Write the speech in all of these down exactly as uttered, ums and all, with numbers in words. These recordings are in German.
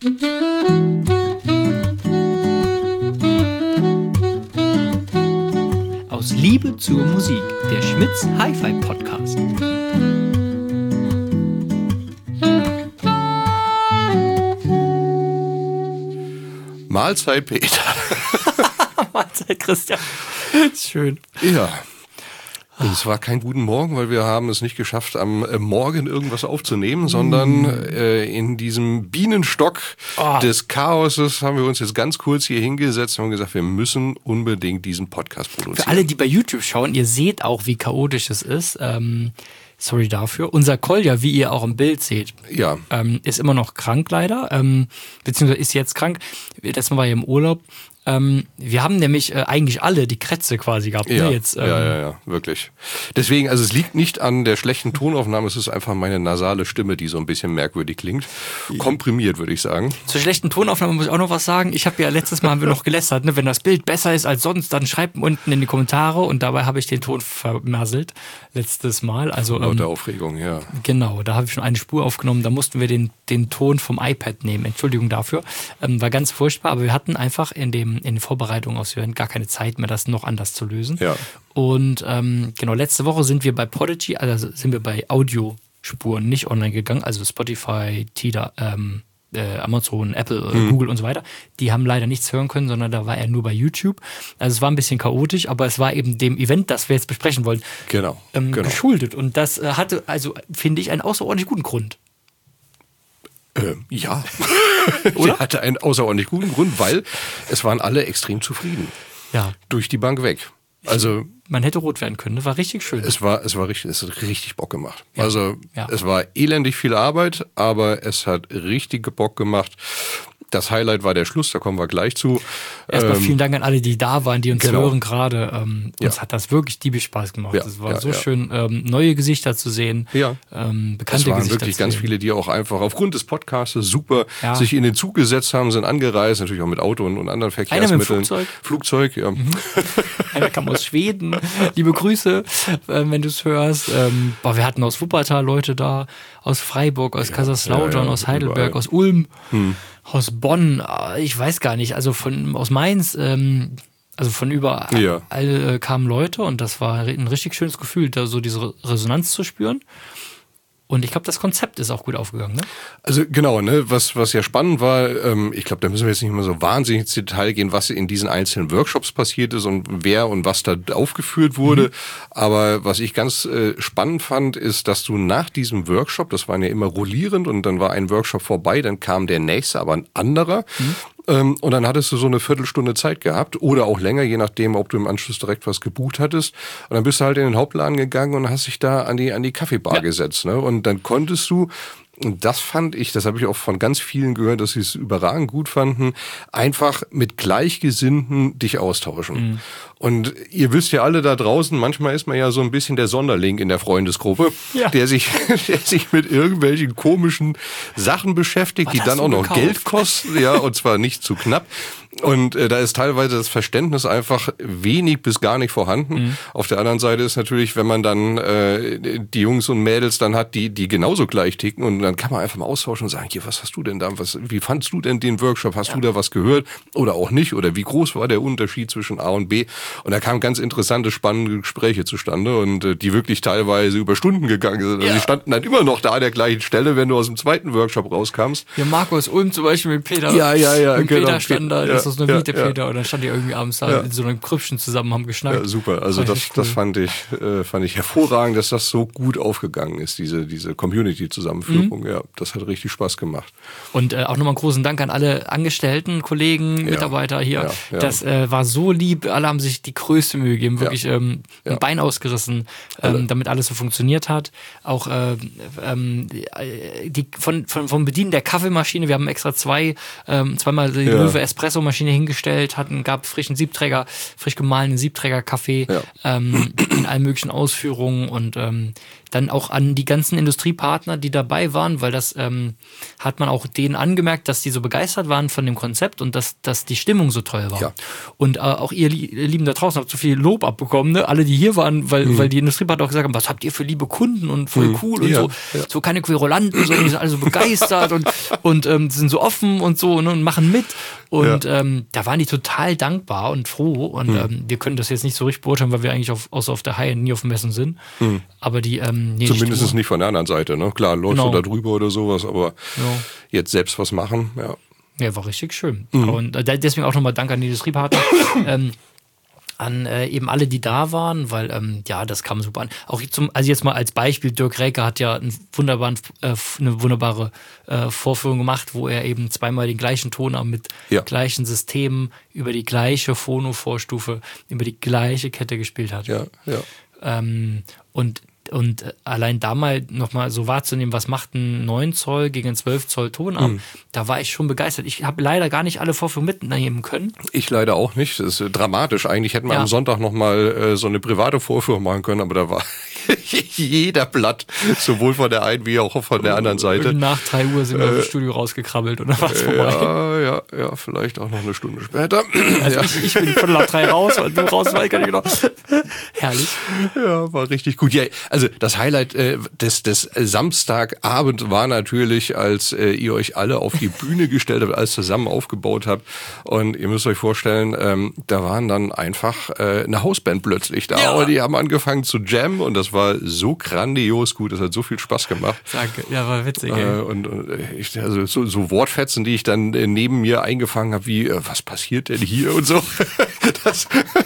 Aus Liebe zur Musik, der Schmitz Hi-Fi Podcast. Mahlzeit, Peter. Mahlzeit, Christian. Schön. Ja. Und es war kein guten Morgen, weil wir haben es nicht geschafft, am äh, Morgen irgendwas aufzunehmen, sondern äh, in diesem Bienenstock oh. des Chaoses haben wir uns jetzt ganz kurz hier hingesetzt und gesagt, wir müssen unbedingt diesen Podcast produzieren. Für alle, die bei YouTube schauen, ihr seht auch, wie chaotisch es ist. Ähm, sorry dafür. Unser Kolja, wie ihr auch im Bild seht, ja. ähm, ist immer noch krank leider, ähm, beziehungsweise ist jetzt krank. Letztes Mal war er im Urlaub. Ähm, wir haben nämlich äh, eigentlich alle die Krätze quasi gehabt. Ja, ne? Jetzt, ähm, ja, ja, ja, wirklich. Deswegen, also es liegt nicht an der schlechten Tonaufnahme, es ist einfach meine nasale Stimme, die so ein bisschen merkwürdig klingt. Komprimiert, würde ich sagen. Zur schlechten Tonaufnahme muss ich auch noch was sagen. Ich habe ja letztes Mal haben wir noch gelästert, ne? Wenn das Bild besser ist als sonst, dann schreibt unten in die Kommentare und dabei habe ich den Ton vermasselt letztes Mal. Also Laut ähm, der Aufregung, ja. Genau, da habe ich schon eine Spur aufgenommen, da mussten wir den, den Ton vom iPad nehmen. Entschuldigung dafür. Ähm, war ganz furchtbar, aber wir hatten einfach in dem in den Vorbereitungen aus wir hatten gar keine Zeit mehr, das noch anders zu lösen. Ja. Und ähm, genau, letzte Woche sind wir bei Podigy, also sind wir bei Audiospuren nicht online gegangen, also Spotify, Tidal, ähm, äh, Amazon, Apple, mhm. Google und so weiter. Die haben leider nichts hören können, sondern da war er nur bei YouTube. Also es war ein bisschen chaotisch, aber es war eben dem Event, das wir jetzt besprechen wollen, genau, ähm, genau. geschuldet. Und das äh, hatte, also finde ich, einen außerordentlich guten Grund. Ähm, ja, oder? hatte einen außerordentlich guten Grund, weil es waren alle extrem zufrieden. Ja. Durch die Bank weg. Also man hätte rot werden können, das war richtig schön. Es war, es war richtig, es hat richtig Bock gemacht. Ja. Also ja. es war elendig viel Arbeit, aber es hat richtig Bock gemacht. Das Highlight war der Schluss, da kommen wir gleich zu. Erstmal ähm, vielen Dank an alle, die da waren, die uns genau. hören gerade. Ähm, uns ja. hat das wirklich diebisch Spaß gemacht. Es Ja, war ja, so ja. schön, ähm, neue Gesichter zu sehen, ja. ähm, bekannte Es waren Gesichter wirklich zu ganz sehen. viele, die auch einfach aufgrund des Podcasts super Ja. sich in den Zug gesetzt haben, sind angereist, natürlich auch mit Auto und, und anderen Verkehrsmitteln. Einer mit dem Flugzeug. Flugzeug, ja. Mhm. Einer kam aus Schweden. Liebe Grüße, äh, wenn du es hörst. Ähm, boah, wir hatten aus Wuppertal Leute da, aus Freiburg, aus Ja, Kaiserslautern, ja, ja, aus Heidelberg, überall. aus Ulm, Hm. aus Bonn, ich weiß gar nicht, also von aus Mainz, ähm, also von überall Ja. äh, kamen Leute und das war ein richtig schönes Gefühl, da so diese Resonanz zu spüren. Und ich glaube, das Konzept ist auch gut aufgegangen, ne? Also genau, ne, was was ja spannend war, ähm, ich glaube, da müssen wir jetzt nicht mehr so wahnsinnig ins Detail gehen, was in diesen einzelnen Workshops passiert ist und wer und was da aufgeführt wurde. Mhm. Aber was ich ganz äh, spannend fand, ist, dass du nach diesem Workshop, das waren ja immer rollierend und dann war ein Workshop vorbei, dann kam der nächste, aber ein anderer. Mhm. Ähm, und dann hattest du so eine Viertelstunde Zeit gehabt oder auch länger, je nachdem, ob du im Anschluss direkt was gebucht hattest. Und dann bist du halt in den Hauptladen gegangen und hast dich da an die an die Kaffeebar ja. gesetzt, ne? Und dann konntest du, und das fand ich, das habe ich auch von ganz vielen gehört, dass sie es überragend gut fanden, einfach mit Gleichgesinnten dich austauschen. Mhm. Und ihr wisst ja alle da draußen, manchmal ist man ja so ein bisschen der Sonderling in der Freundesgruppe, ja. der sich der sich mit irgendwelchen komischen Sachen beschäftigt, Was die dann auch noch gekauft? Geld kosten, ja, und zwar nicht zu knapp. Und äh, da ist teilweise das Verständnis einfach wenig bis gar nicht vorhanden. Mhm. Auf der anderen Seite ist natürlich, wenn man dann äh, die Jungs und Mädels dann hat, die die genauso gleich ticken, und dann kann man einfach mal austauschen und sagen, hier, was hast du denn da? Was, wie fandst du denn den Workshop? Hast ja. du da was gehört oder auch nicht? Oder wie groß war der Unterschied zwischen A und B? Und da kamen ganz interessante, spannende Gespräche zustande und äh, die wirklich teilweise über Stunden gegangen sind. Also ja. die standen dann immer noch da an der gleichen Stelle, wenn du aus dem zweiten Workshop rauskommst. Ja, Markus Ulm zum Beispiel mit Peter. Ja, ja, ja. Und genau. Peter stand da, ja. das ist nur ja, Miete ja. Peter, und dann stand die irgendwie abends da ja. in so einem Krüppchen zusammen, haben geschnackt. Ja, super. Also das, cool. das fand ich, äh, fand ich hervorragend, dass das so gut aufgegangen ist, diese, diese Community-Zusammenführung. Mhm. Ja, das hat richtig Spaß gemacht. Und äh, auch nochmal einen großen Dank an alle Angestellten, Kollegen, ja. Mitarbeiter hier. Ja, ja. Das äh, war so lieb. Alle haben sich die größte Mühe gegeben, wirklich ja. ähm, ein ja. Bein ausgerissen, ähm, damit alles so funktioniert hat. Auch äh, ähm, die, von, von, vom Bedienen der Kaffeemaschine, wir haben extra zwei, ähm, zweimal die ja. Löwe Espresso-Maschine hingestellt, hatten, gab frischen Siebträger, frisch gemahlenen Siebträger-Kaffee. Ja. Ähm, in allen möglichen Ausführungen und ähm, dann auch an die ganzen Industriepartner, die dabei waren, weil das ähm, hat man auch denen angemerkt, dass die so begeistert waren von dem Konzept und dass, dass die Stimmung so toll war. Ja. Und äh, auch ihr Lieben da draußen habt so viel Lob abbekommen, ne? Alle, die hier waren, weil, mhm. weil die Industriepartner auch gesagt haben, was habt ihr für liebe Kunden und voll mhm. cool und ja. so. Ja. So keine Querulanten, sondern die sind alle so begeistert und, und ähm, sind so offen und so, ne? Und machen mit. Und ja. ähm, da waren die total dankbar und froh. Und mhm. ähm, wir können das jetzt nicht so richtig beurteilen, weil wir eigentlich auf, außer auf der High nie auf Messen sind. Mhm. Aber die ähm, Nee, zumindest nicht von der anderen Seite, ne? Klar, läufst genau. du da drüber oder sowas, aber ja. jetzt selbst was machen, ja. Ja, war richtig schön. Mhm. Und äh, deswegen auch nochmal Dank an die Industriepartner, ähm, an äh, eben alle, die da waren, weil, ähm, ja, das kam super an. Auch zum, also jetzt mal als Beispiel, Dirk Räker hat ja einen wunderbaren, äh, eine wunderbare äh, Vorführung gemacht, wo er eben zweimal den gleichen Ton mit ja. gleichen Systemen über die gleiche Phono-Vorstufe, über die gleiche Kette gespielt hat. Ja, ja. Ähm, und Und allein da mal nochmal so wahrzunehmen, was macht ein neun Zoll gegen ein zwölf Zoll Tonarm, mhm. da war ich schon begeistert. Ich habe leider gar nicht alle Vorführungen mitnehmen können. Ich leider auch nicht. Das ist äh, dramatisch. Eigentlich hätten wir ja. am Sonntag nochmal äh, so eine private Vorführung machen können, aber da war jeder Blatt, sowohl von der einen wie auch von der anderen Seite. Nach drei Uhr sind wir äh, aus dem Studio rausgekrabbelt und dann war es vorbei. Ja, ja, ja, vielleicht auch noch eine Stunde später. Also ja. ich, ich bin von nach drei raus und du raus, weiß gar nicht genau. Herrlich. Ja, war richtig gut. Ja, also das Highlight äh, des, des Samstagabend war natürlich, als äh, ihr euch alle auf die Bühne gestellt habt, alles zusammen aufgebaut habt. Und ihr müsst euch vorstellen, ähm, da waren dann einfach äh, eine Hausband plötzlich da. Ja. Und die haben angefangen zu jammen und das war so grandios gut. Das hat so viel Spaß gemacht. Danke, ja, war witzig. Äh, und und ich, also so, so Wortfetzen, die ich dann äh, neben mir eingefangen habe, wie, äh, was passiert denn hier und so. das...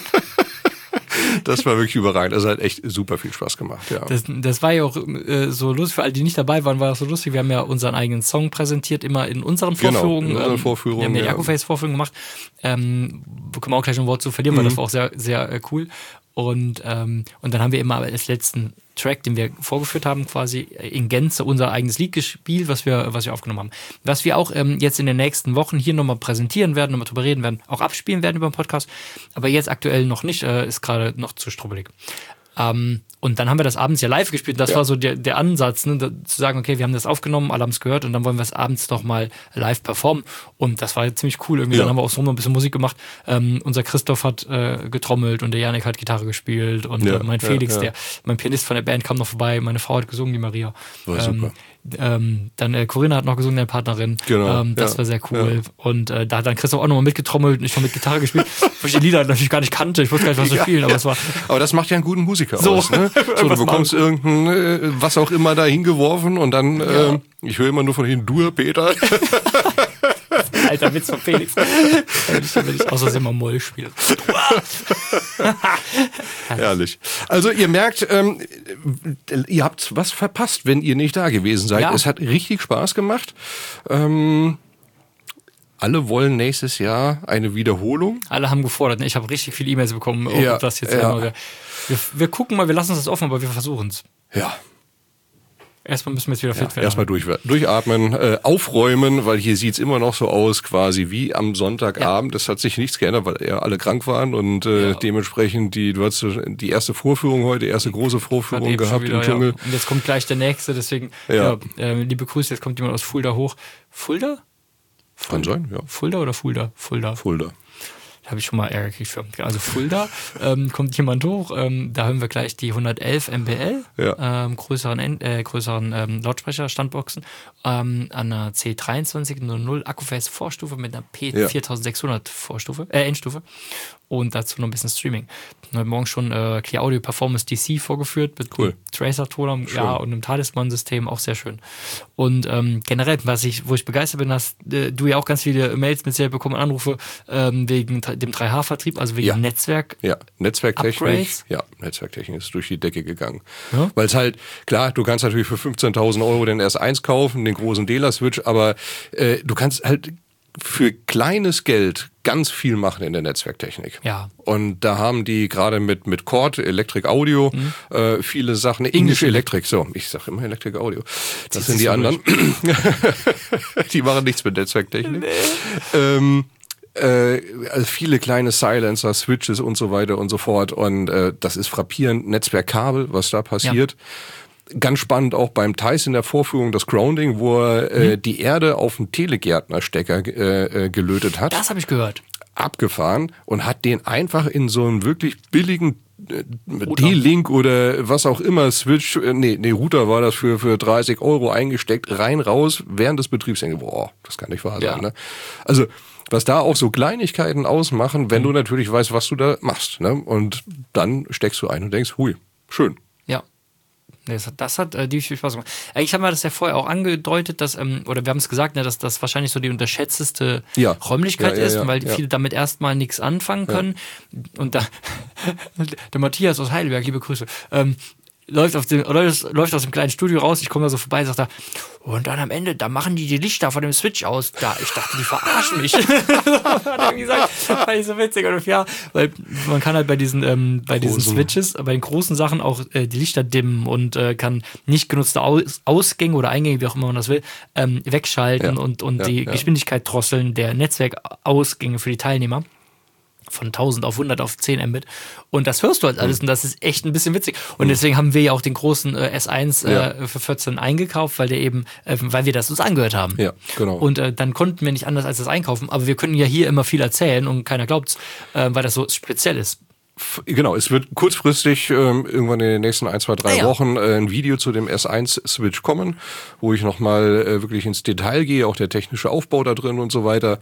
Das war wirklich überragend. Das hat echt super viel Spaß gemacht. Ja. Das, das war ja auch äh, so lustig. Für alle, die nicht dabei waren, war das so lustig. Wir haben ja unseren eigenen Song präsentiert, immer in unseren Vorführungen. Genau, in unseren Vorführungen. Wir haben ja die Akkuface-Vorführung gemacht. Ähm, wo können wir auch gleich ein Wort zu verlieren, mhm. weil das war auch sehr, sehr äh, cool. Und, ähm, und dann haben wir immer als letzten Track, den wir vorgeführt haben, quasi in Gänze unser eigenes Lied gespielt, was wir, was wir aufgenommen haben. Was wir auch ähm, jetzt in den nächsten Wochen hier nochmal präsentieren werden, nochmal drüber reden werden, auch abspielen werden über den Podcast. Aber jetzt aktuell noch nicht, äh, ist gerade noch zu strubbelig. Ähm, und dann haben wir das abends ja live gespielt. Das ja. war so der, der Ansatz, ne, da, zu sagen, okay, wir haben das aufgenommen, alle haben es gehört und dann wollen wir es abends noch mal live performen. Und das war ziemlich cool. Irgendwie ja. Dann haben wir auch so noch ein bisschen Musik gemacht. Ähm, unser Christoph hat äh, getrommelt und der Janik hat Gitarre gespielt und ja. äh, mein Felix, ja, ja. der mein Pianist von der Band, kam noch vorbei. Meine Frau hat gesungen, die Maria. War ähm, super. Ähm, dann äh, Corinna hat noch gesungen, der Partnerin. Genau. Ähm, das ja. war sehr cool. Ja. Und äh, da hat dann Christoph auch nochmal mitgetrommelt und ich habe mit Gitarre gespielt, weil ich die Lieder natürlich gar nicht kannte. Ich wusste gar nicht, was zu ja, spielen, aber ja. es war. Aber das macht ja einen guten Musiker so. aus. Ne? So, du bekommst irgendein, äh, was auch immer da hingeworfen und dann, ja. äh, ich höre immer nur von hinten, du, Peter. Alter Witz von Felix. Wenn ich außer immer Moll spiele. Herrlich. Also ihr merkt, ähm, ihr habt was verpasst, wenn ihr nicht da gewesen seid. Ja. Es hat richtig Spaß gemacht. Ähm, alle wollen nächstes Jahr eine Wiederholung. Alle haben gefordert. Ich habe richtig viele E-Mails bekommen. Oh, ja, das jetzt ja. wir, wir gucken mal, wir lassen uns das offen, aber wir versuchen es. Ja. Erstmal müssen wir jetzt wieder fit ja, werden. Erstmal durch, durchatmen, äh, aufräumen, weil hier sieht's immer noch so aus, quasi wie am Sonntagabend. Es ja. hat sich nichts geändert, weil ja alle krank waren und äh, ja. dementsprechend die, du hast die erste Vorführung heute, erste große Vorführung gehabt wieder, im Dschungel. Ja. Und jetzt kommt gleich der nächste, deswegen ja. Ja, äh, liebe Grüße, jetzt kommt jemand aus Fulda hoch. Fulda? Kann sein, ja. Fulda oder Fulda? Fulda. Fulda. Da habe ich schon mal Ärger gekriegt für. Also Fulda, ähm, kommt jemand hoch, ähm, da hören wir gleich die hundertelf M P L, ja. ähm, größeren, äh, größeren ähm, Lautsprecher-Standboxen, ähm, an einer C dreiundzwanzig null null Akkuface Vorstufe mit einer P viertausendsechshundert Vorstufe, äh, Endstufe und dazu noch ein bisschen Streaming. Heute Morgen schon äh, Clear Audio Performance D C vorgeführt mit cool. Tracer-Tonern, ja, und einem Talisman-System, auch sehr schön. Und ähm, generell, was ich, wo ich begeistert bin, hast äh, du ja auch ganz viele Mails mit sehr bekommen, Anrufe ähm, wegen dem drei H Vertrieb, also wegen ja. Netzwerk. Ja, Netzwerktechnik. Upgrades. Ja, Netzwerktechnik ist durch die Decke gegangen. Ja? Weil es halt, klar, du kannst natürlich für fünfzehntausend Euro den S eins kaufen, den großen D L A-Switch, aber äh, du kannst halt für kleines Geld ganz viel machen in der Netzwerktechnik. Ja. Und da haben die gerade mit mit Cord, Electric Audio, mhm. äh, viele Sachen, English Electric, so, ich sag immer Electric Audio. Das, das sind die anderen. Die machen nichts mit Netzwerktechnik. Nee. Ähm, Äh, also viele kleine Silencer, Switches und so weiter und so fort. Und äh, das ist frappierend. Netzwerkkabel, was da passiert. Ja. Ganz spannend auch beim Thijs in der Vorführung das Grounding, wo er äh, hm. die Erde auf einen Telegärtnerstecker äh, äh, gelötet hat. Das habe ich gehört. Abgefahren und hat den einfach in so einen wirklich billigen D-Link oder was auch immer, Switch, nee, nee, Router war das für, für dreißig Euro eingesteckt, rein, raus, während des Betriebs. Denke, boah, das kann nicht wahr sein. Ja. Ne? Also, was da auch so Kleinigkeiten ausmachen, wenn mhm. du natürlich weißt, was du da machst. Ne? Und dann steckst du ein und denkst, hui, schön. Ja. Das hat, das hat äh, die viel Spaß gemacht. Eigentlich haben wir das ja vorher auch angedeutet, dass, ähm, oder wir haben es gesagt, ne, dass das wahrscheinlich so die unterschätzteste ja. Räumlichkeit ja, ja, ist, ja, weil ja. viele damit erstmal nichts anfangen können. Ja. Und da, der Matthias aus Heidelberg, liebe Grüße, ähm, läuft, auf dem, läuft, läuft aus dem kleinen Studio raus, ich komme da so vorbei und sagt da, und dann am Ende, da machen die die Lichter von dem Switch aus. Da, ich dachte, die verarschen mich. Hat er gesagt, fand ich so witzig. Und ja, weil man kann halt bei diesen, ähm, bei diesen Switches, bei den großen Sachen auch äh, die Lichter dimmen und äh, kann nicht genutzte Aus- Ausgänge oder Eingänge, wie auch immer man das will, ähm, wegschalten ja. und, und ja, die ja. Geschwindigkeit drosseln der Netzwerkausgänge für die Teilnehmer. Von tausend auf hundert auf zehn Mbit. Und das hörst du halt alles und das ist echt ein bisschen witzig. Und deswegen haben wir ja auch den großen äh, S eins äh, ja. für vierzehn eingekauft, weil der eben, äh, weil wir das uns angehört haben. Ja, genau. Und äh, dann konnten wir nicht anders als das einkaufen. Aber wir können ja hier immer viel erzählen und keiner glaubt's, äh, weil das so speziell ist. Genau, es wird kurzfristig ähm, irgendwann in den nächsten ein, zwei, drei ah, ja. Wochen äh, ein Video zu dem S eins Switch kommen, wo ich nochmal äh, wirklich ins Detail gehe, auch der technische Aufbau da drin und so weiter.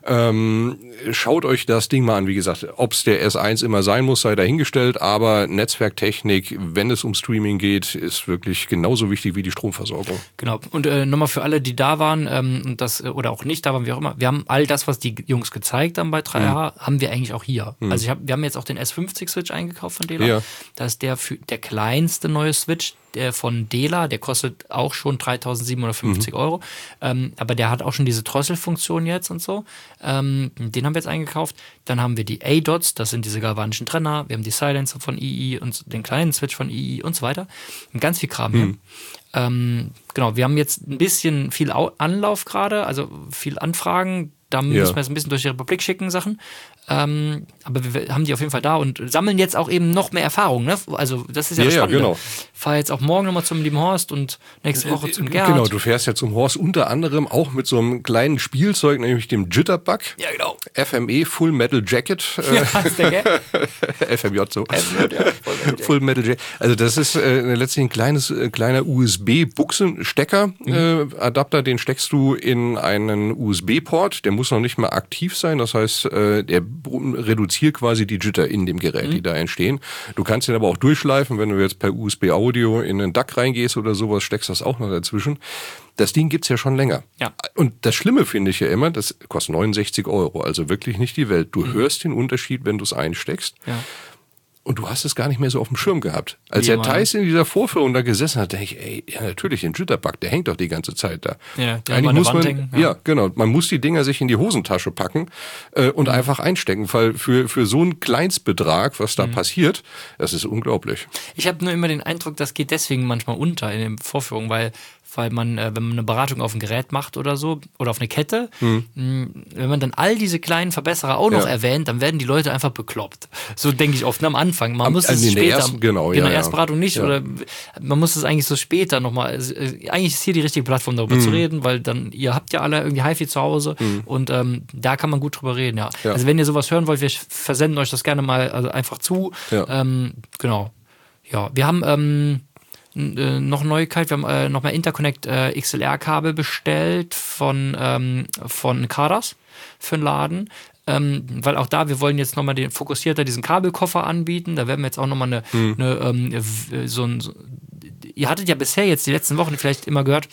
Ähm, schaut euch das Ding mal an. Wie gesagt, ob es der S eins immer sein muss, sei dahingestellt, aber Netzwerktechnik, wenn es um Streaming geht, ist wirklich genauso wichtig wie die Stromversorgung. Genau, und äh, nochmal für alle, die da waren ähm, und das oder auch nicht da waren, wie auch immer, wir haben all das, was die Jungs gezeigt haben bei drei H, mhm. haben wir eigentlich auch hier. Mhm. Also ich hab, wir haben jetzt auch den S fünfzig Switch eingekauft von Dela. Ja. Das ist der, für, der kleinste neue Switch der von Dela. Der kostet auch schon dreitausendsiebenhundertfünfzig mhm. Euro. Ähm, aber der hat auch schon diese Drosselfunktion jetzt und so. Ähm, den haben wir jetzt eingekauft. Dann haben wir die A-Dots, das sind diese galvanischen Trenner. Wir haben die Silencer von I I und den kleinen Switch von I I und so weiter. Und ganz viel Kram hier. Mhm. Ähm, genau, wir haben jetzt ein bisschen viel Anlauf gerade, also viel Anfragen. Da müssen ja. wir jetzt ein bisschen durch die Republik schicken, Sachen. Ähm, aber wir haben die auf jeden Fall da und sammeln jetzt auch eben noch mehr Erfahrung. Ne? Also das ist ja, ja das Spannende. Ja, genau. Fahre jetzt auch morgen nochmal zum lieben Horst und nächste Woche zum Gerd. Genau, du fährst ja zum Horst unter anderem auch mit so einem kleinen Spielzeug, nämlich dem Jitterbug. Ja, genau. F M E, Full Metal Jacket. Ja, ist der Gell? F M J so. F M J, ja. Full Metal Jacket. Also das ist äh, letztlich ein kleines, äh, kleiner U S B-Buchsenstecker. Mhm. Äh, Adapter, den steckst du in einen U S B-Port. Der muss noch nicht mal aktiv sein. Das heißt, äh, der reduziert quasi die Jitter in dem Gerät, mhm. die da entstehen. Du kannst den aber auch durchschleifen, wenn du jetzt per U S B-Audio in einen D A C reingehst oder sowas, steckst das auch noch dazwischen. Das Ding gibt's ja schon länger. Ja. Und das Schlimme finde ich ja immer, das kostet neunundsechzig Euro, also wirklich nicht die Welt. Du mhm. hörst den Unterschied, wenn du es einsteckst. Ja. Und du hast es gar nicht mehr so auf dem Schirm gehabt. Als der Thijs in dieser Vorführung da gesessen hat, denke ich, ey, ja natürlich, den Jitterbug, der hängt doch die ganze Zeit da. Ja, der Eigentlich muss man, hängen, ja. ja, genau. Man muss die Dinger sich in die Hosentasche packen äh, und mhm. einfach einstecken, weil für für so einen Kleinstbetrag, was da mhm. passiert, das ist unglaublich. Ich habe nur immer den Eindruck, das geht deswegen manchmal unter in den Vorführungen, weil weil man, äh, wenn man eine Beratung auf ein Gerät macht oder so, oder auf eine Kette, mhm. mh, wenn man dann all diese kleinen Verbesserer auch noch ja. erwähnt, dann werden die Leute einfach bekloppt. So denke ich oft ne, am Anfang. Man am, muss es in später, der ersten, genau, in der ja, Erstberatung nicht, ja. oder man muss es eigentlich so später nochmal, also, äh, eigentlich ist hier die richtige Plattform, darüber mhm. zu reden, weil dann, ihr habt ja alle irgendwie HiFi zu Hause mhm. und ähm, da kann man gut drüber reden, ja. ja. Also wenn ihr sowas hören wollt, wir versenden euch das gerne mal also einfach zu. Ja. Ähm, genau. Ja, wir haben ähm, Äh, noch Neuigkeit, wir haben äh, nochmal Interconnect äh, X L R-Kabel bestellt von, ähm, von Karas für den Laden. Ähm, weil auch da, wir wollen jetzt nochmal den fokussierter diesen Kabelkoffer anbieten. Da werden wir jetzt auch nochmal eine, hm. eine ähm, so ein so, ihr hattet ja bisher jetzt die letzten Wochen vielleicht immer gehört,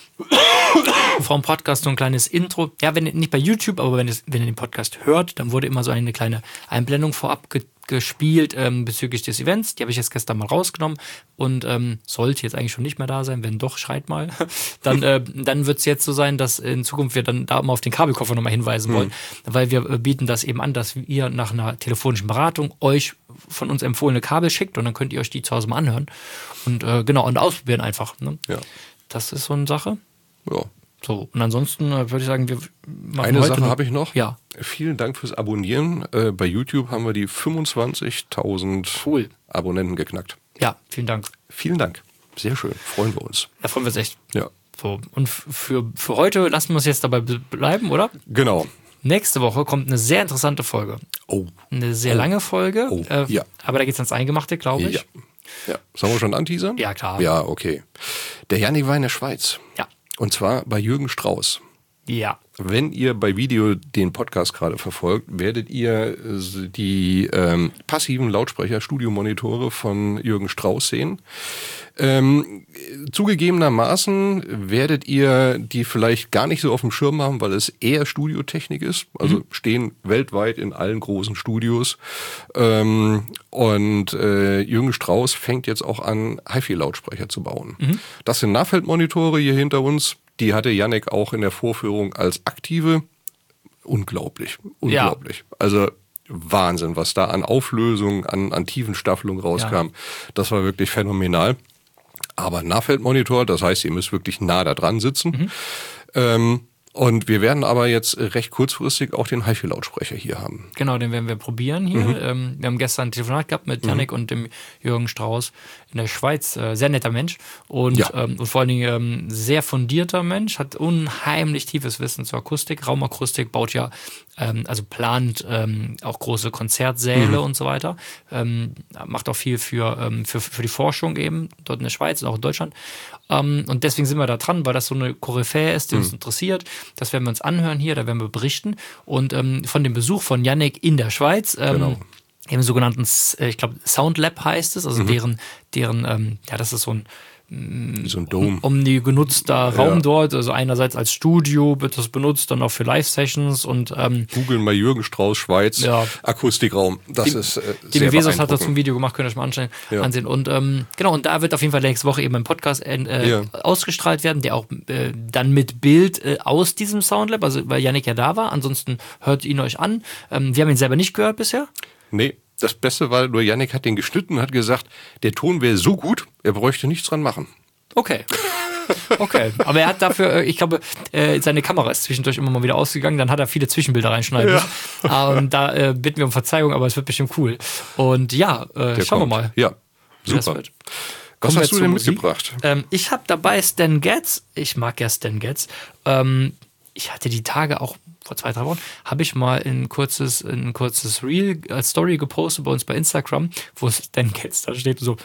vom Podcast so ein kleines Intro. Ja, wenn nicht bei YouTube, aber wenn, es, wenn ihr den Podcast hört, dann wurde immer so eine kleine Einblendung vorab ge- gespielt ähm, bezüglich des Events. Die habe ich jetzt gestern mal rausgenommen und ähm, sollte jetzt eigentlich schon nicht mehr da sein. Wenn doch, schreit mal. dann äh, dann wird es jetzt so sein, dass in Zukunft wir dann da mal auf den Kabelkoffer nochmal hinweisen wollen, mhm. weil wir äh, bieten das eben an, dass ihr nach einer telefonischen Beratung euch von uns empfohlene Kabel schickt und dann könnt ihr euch die zu Hause mal anhören und äh, genau und ausprobieren einfach. Ne? Ja. Das ist so eine Sache. Ja. So, und ansonsten äh, würde ich sagen, wir machen Eine heute Sache habe ich noch. Ja. vielen Dank fürs Abonnieren. Äh, bei YouTube haben wir die fünfundzwanzigtausend cool. Abonnenten geknackt. Ja, vielen Dank. Vielen Dank. Sehr schön. Freuen wir uns. Da freuen wir uns echt. Ja. So, und für, für heute lassen wir es jetzt dabei bleiben, oder? Genau. Nächste Woche kommt eine sehr interessante Folge. Oh. Eine sehr oh. lange Folge. Oh. Äh, ja. Aber da geht es ans Eingemachte, glaube ich. Ja. ja. Sollen wir schon anteasern? Ja, klar. Ja, okay. Der Jannik war in der Schweiz. Ja. Und zwar bei Jürgen Strauß. Ja. Wenn ihr bei Video den Podcast gerade verfolgt, werdet ihr die ähm, passiven Lautsprecher, Studiomonitore von Jürgen Strauß sehen. Ähm, zugegebenermaßen werdet ihr die vielleicht gar nicht so auf dem Schirm haben, weil es eher Studiotechnik ist. Also mhm. stehen weltweit in allen großen Studios. Ähm, und äh, Jürgen Strauß fängt jetzt auch an, HiFi-Lautsprecher zu bauen. Mhm. Das sind Nahfeldmonitore hier hinter uns. Die hatte Jannik auch in der Vorführung als aktive. Unglaublich, unglaublich. Ja. Also Wahnsinn, was da an Auflösung, an, an Tiefenstaffelung rauskam. Ja. Das war wirklich phänomenal. Aber Nahfeldmonitor, das heißt, ihr müsst wirklich nah da dran sitzen. Mhm. Ähm, und wir werden aber jetzt recht kurzfristig auch den HiFi-Lautsprecher hier haben. Genau, den werden wir probieren hier. Mhm. Ähm, wir haben gestern ein Telefonat gehabt mit Jannik mhm. und dem Jürgen Strauß in der Schweiz. Äh, sehr netter Mensch und, ja. ähm, und vor allen Dingen ähm, sehr fundierter Mensch, hat unheimlich tiefes Wissen zur Akustik. Raumakustik, baut ja, ähm, also plant ähm, auch große Konzertsäle mhm. und so weiter. Ähm, macht auch viel für, ähm, für, für die Forschung eben, dort in der Schweiz und auch in Deutschland. Ähm, und deswegen sind wir da dran, weil das so eine Koryphäe ist, die mhm. uns interessiert. Das werden wir uns anhören hier, da werden wir berichten. Und ähm, von dem Besuch von Jannik in der Schweiz, ähm, genau. im sogenannten, ich glaube, Sound Lab heißt es, also mhm. deren, deren ähm, ja, das ist so ein so ein Dom. omnigenutzter Raum ja. dort, also einerseits als Studio wird das benutzt, dann auch für Live-Sessions und ähm, googeln bei Jürgen Strauß Schweiz, ja. Akustikraum, das die, ist äh, die sehr Vesos hat dazu ein Video gemacht, könnt ihr euch mal anschauen, ja. ansehen und ähm, genau, und da wird auf jeden Fall nächste Woche eben ein Podcast äh, ja. ausgestrahlt werden, der auch äh, dann mit Bild äh, aus diesem Soundlab, also weil Jannik ja da war, ansonsten hört ihn euch an. Ähm, wir haben ihn selber nicht gehört bisher. Nee. Das Beste war, nur Jannik hat den geschnitten und hat gesagt, der Ton wäre so gut, er bräuchte nichts dran machen. Okay. Okay. Aber er hat dafür, ich glaube, seine Kamera ist zwischendurch immer mal wieder ausgegangen, dann hat er viele Zwischenbilder reinschneiden müssen. Ja. Ähm, da äh, bitten wir um Verzeihung, aber es wird bestimmt cool. Und ja, äh, schauen kommt. wir mal. Ja, super. Was Kommen hast du denn mitgebracht? Ähm, ich habe dabei Stan Getz. Ich mag ja Stan Getz. Ähm, ich hatte die Tage auch vor zwei, drei Wochen, habe ich mal ein kurzes, ein kurzes Reel als Story gepostet bei uns bei Instagram, wo Stan Getz da steht und so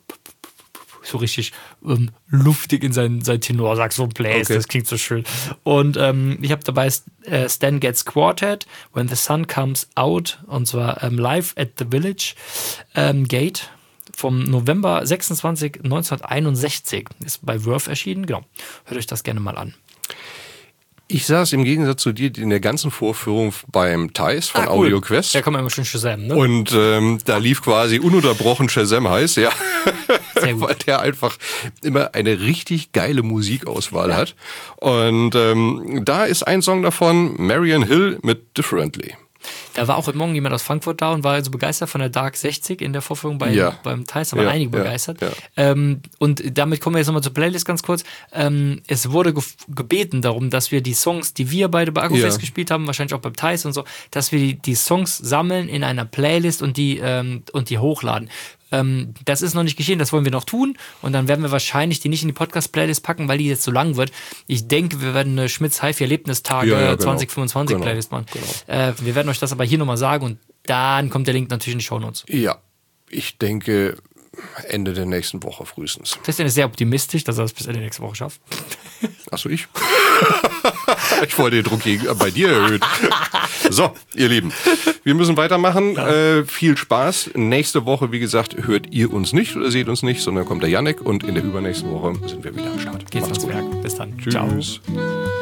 so richtig ähm, luftig in sein, sein Tenorsaxophon bläst. Okay. Das klingt so schön. Und ähm, ich habe dabei äh, Stan Getz Quartet, When the Sun Comes Out, und zwar ähm, live at the Village ähm, Gate vom November sechsundzwanzigsten neunzehnhunderteinundsechzig. Ist bei Verve erschienen. Genau. Hört euch das gerne mal an. Ich saß im Gegensatz zu dir in der ganzen Vorführung beim Theis von ah, cool. Audio Quest. Da kann man immer schön Shazam, ne? Und ähm, da lief quasi ununterbrochen Shazam heiß, ja. Sehr gut. Weil der einfach immer eine richtig geile Musikauswahl ja. hat. Und ähm, da ist ein Song davon, Marian Hill mit Differently. Da war auch heute Morgen jemand aus Frankfurt da und war also begeistert von der Dark sechzig in der Vorführung bei, ja. beim Theis, da waren ja, einige begeistert. Ja, ja. Ähm, und damit kommen wir jetzt nochmal zur Playlist ganz kurz. Ähm, es wurde ge- gebeten darum, dass wir die Songs, die wir beide bei Akkufest ja. gespielt haben, wahrscheinlich auch beim Theis und so, dass wir die, die Songs sammeln in einer Playlist und die, ähm, und die hochladen. Ähm, das ist noch nicht geschehen, das wollen wir noch tun und dann werden wir wahrscheinlich die nicht in die Podcast-Playlist packen, weil die jetzt so lang wird. Ich denke, wir werden eine Schmitz HiFi-Erlebnistage ja, ja, genau. zwanzig fünfundzwanzig genau. Playlist machen. Genau. Äh, wir werden euch das aber hier nochmal sagen und dann kommt der Link natürlich in die Shownotes. Ja, ich denke Ende der nächsten Woche frühestens. Christian ist sehr optimistisch, dass er das bis Ende der nächsten Woche schafft. Achso, ich? Ich wollte den Druck bei dir erhöhen. So, ihr Lieben, wir müssen weitermachen. Ja. Äh, viel Spaß. Nächste Woche, wie gesagt, hört ihr uns nicht oder seht uns nicht, sondern kommt der Jannik und in der übernächsten Woche sind wir wieder am Start. Geht's ans Werk. Bis dann. Tschüss. Ciao.